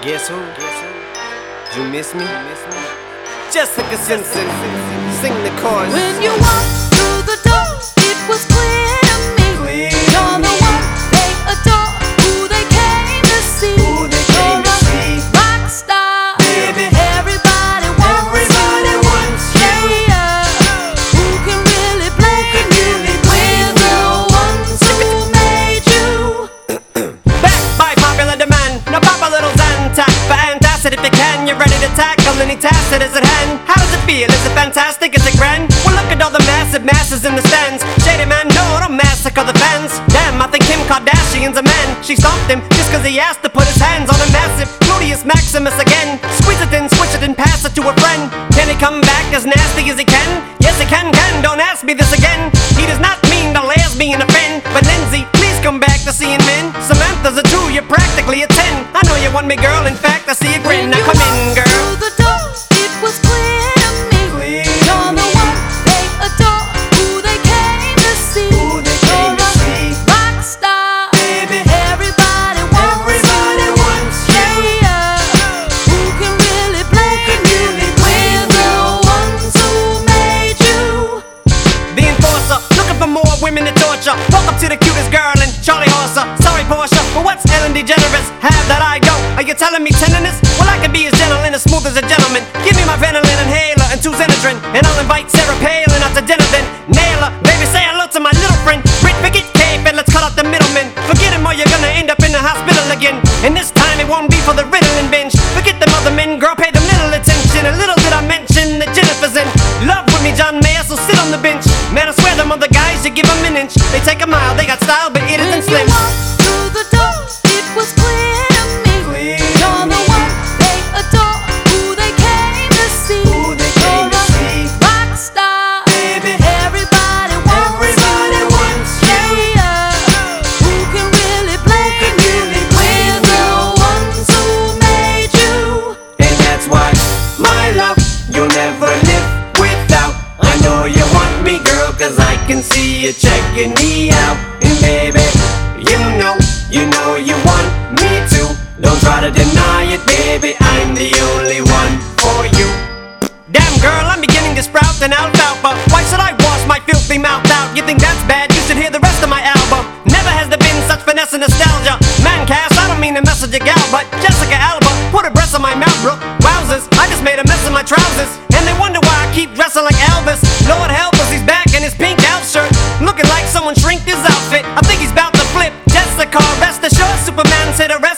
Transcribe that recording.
Guess who? You miss me? Jessica Simpson, sing the chorus. When you walked through the door, it was clear to me. You're the one they adore, who they came to see. You're a rock star, baby. Everybody wants you. Yeah, who can really blame you? We're the ones who made you. Back by popular demand, now pop a little Zantac for antacid if you can. You're ready to tackle any task that is at hand. How does it feel? Is it fantastic? Is it grand? Well, look at all the massive masses in the stands. Shady man, no, don't massacre the fans. Damn, I think Kim Kardashian's a man. She stomped him just cause he asked to put his hands on a massive Gluteus Maximus again. Squeeze it in, switch it and pass it to a friend. Can he come back as nasty as he can? Yes, he can, don't ask me this again. He does not mean the lesbian a friend. But Lindsay, please come back to seeing men. Samantha's a 2, you're practically a 10. I know you want me, girl, in fact, I see a grin. Now come in, girl. Through the door, it was clear to me. You're the one they adore, who they came to see. You're a rock star, baby. Everybody wants you. Yeah, who can really blame you? We're the ones who made you. The enforcer, looking for more women to torture. Walk up to the cutest girl and Charlie Horser. Sorry, Portia, but what's Ellen DeGeneres have that I don't? Are you telling me tenderness? Well, I can be as gentle and as smooth as a gentleman. Give me my Ventolin inhaler and 2 Xenadrin, and I'll invite Sarah Palin out to dinner then. Nail her, baby, say hello to my little friend. Brit, forget Cape and let's cut out the middlemen. Forget him or you're gonna end up in the hospital again. And this time it won't be for the Ritalin binge. Forget them other men, girl, pay them little attention. And little did I mention that Jennifer's in love with me, John Mayer, so sit on the bench. Man, I swear them other guys, you give them an inch. They take a mile, they got style, but it isn't slim. When you walked through the door, it was clear to me. You're the one they adore, who they came to see. You're a rock star, baby. Everybody wants you. Yeah, who can really blame you? We're the ones who made you. And that's why, my love, you'll never live without. I know you want me, girl, cause I can see you checking me out. And baby, you know you want me too. Don't try to deny it, baby, I'm the only one for you. Damn girl, I'm beginning to sprout an alfalfa. Why should I wash my filthy mouth out? You think that's bad? You should hear the rest of my album. Never has there been such finesse and nostalgia. Man, Cass, I don't mean to message a gal, but Jessica Alba put her breasts on my mouth, bro. Wowzers, I just made a mess of my trousers. And they wonder why I keep dressing like Elvis. Lord help us, he's back in his pink elf shirt, looking like someone shrinked his outfit. I think he's about to flip. Jessica, rest assured, Superman said a